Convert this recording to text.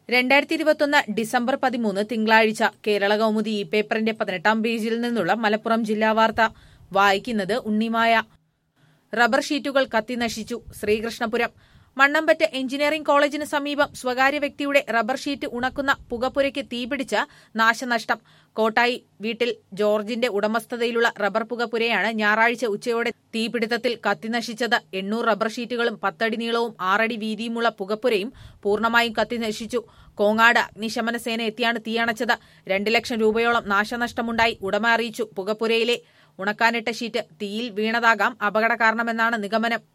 2021 December 13 തിങ്കളാഴ്ച കേരള കൗമുദി ഈ പേപ്പറിന്റെ 18-ാം പേജിൽ നിന്നുള്ള മലപ്പുറം ജില്ലാ വാർത്ത വായിക്കുന്നത് ഉണ്ണിമായ. റബ്ബർ ഷീറ്റുകൾ കത്തിനശിച്ചു. ശ്രീകൃഷ്ണപുരം മണ്ണമ്പറ്റ എഞ്ചിനീയറിംഗ് കോളേജിന് സമീപം സ്വകാര്യ വ്യക്തിയുടെ റബ്ബർ ഷീറ്റ് ഉണക്കുന്ന പുകപ്പുരയ്ക്ക് തീപിടിച്ച നാശനഷ്ടം. കോട്ടായി വീട്ടിൽ ജോർജിന്റെ ഉടമസ്ഥതയിലുള്ള റബ്ബർ പുകപ്പുരയാണ് ഞായറാഴ്ച ഉച്ചയോടെ തീപിടുത്തത്തിൽ കത്തിനശിച്ചത്. 800 റബ്ബർ ഷീറ്റുകളും 10 അടി നീളവും 6 അടി വീതിയുമുള്ള പുകപ്പുരയും പൂർണ്ണമായും കത്തിനശിച്ചു. കോങ്ങാട് അഗ്നിശമന സേന എത്തിയാണ് തീയണച്ചത്. 2 ലക്ഷം രൂപയോളം നാശനഷ്ടമുണ്ടായി. ഉടമ അറിയിച്ചു. പുകപ്പുരയിലെ ഉണക്കാനിട്ട ഷീറ്റ് തീയിൽ വീണതാകാം അപകട കാരണമെന്നാണ് നിഗമനം.